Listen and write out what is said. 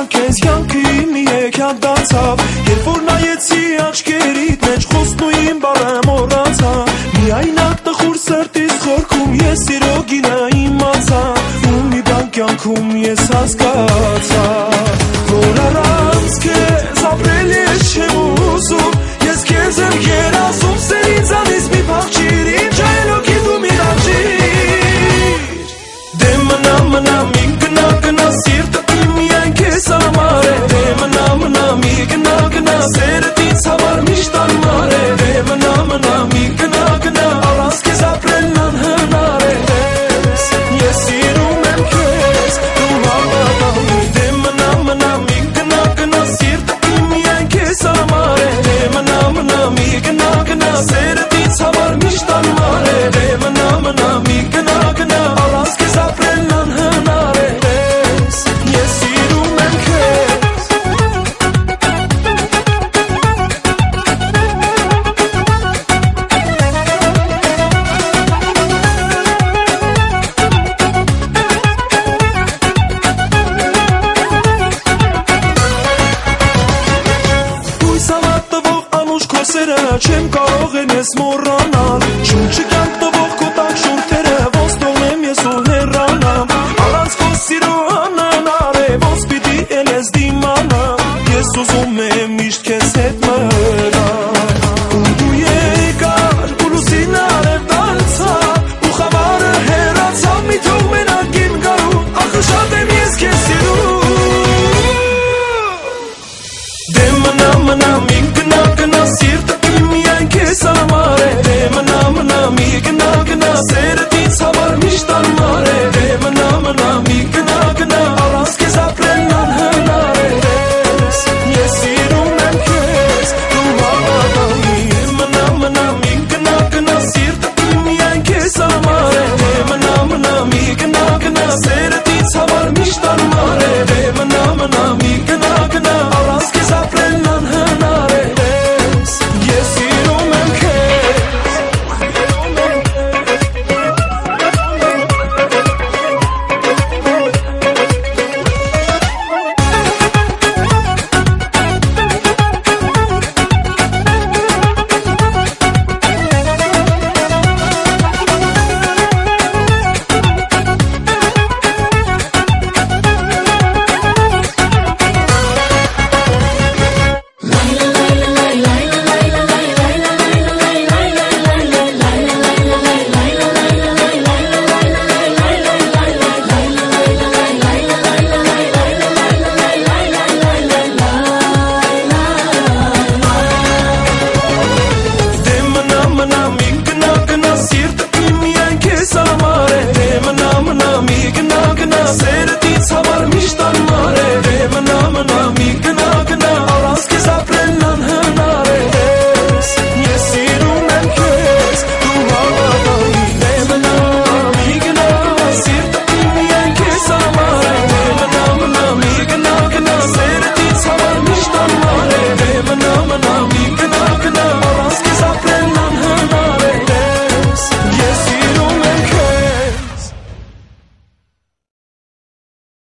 քեզ յանքի մի եկյալ դարձավ երբ որ նայեցի աչքերիդ մեջ խոստն ու իմ բառը մոռացա միայնակ տխուր սրտիս խորքում ես սիրո գինը իմացա ու մի բան կյանքում ես հասկացա որ առանց քեզ ապրել ես չեմ ուզում ես քեզ եմ երազում սերից անից մի փախչիր իմ ջայլոքի դու մի դաջիր դե մնա մի գնա սիրտը իմ միայն քեզ համար է դե մնա մի գնա սերտից համար միշտ անմար է դե մնա մի գնա առանց քեզ ապրելն անհնար է ես սիրում եմ քեզ դու հավատալու դե մնա մի գնա սիրտը իմ միայն քեզ համար է դե մնա մի գնա սերտից համար միշտ անմար է դե մնա մի գնա առանց քեզ ապրելն անհնար է ես սիրում եմ քեզ Հույս հավատվող անուշ քոսերը չեմ կարող եմ ես մոռանալ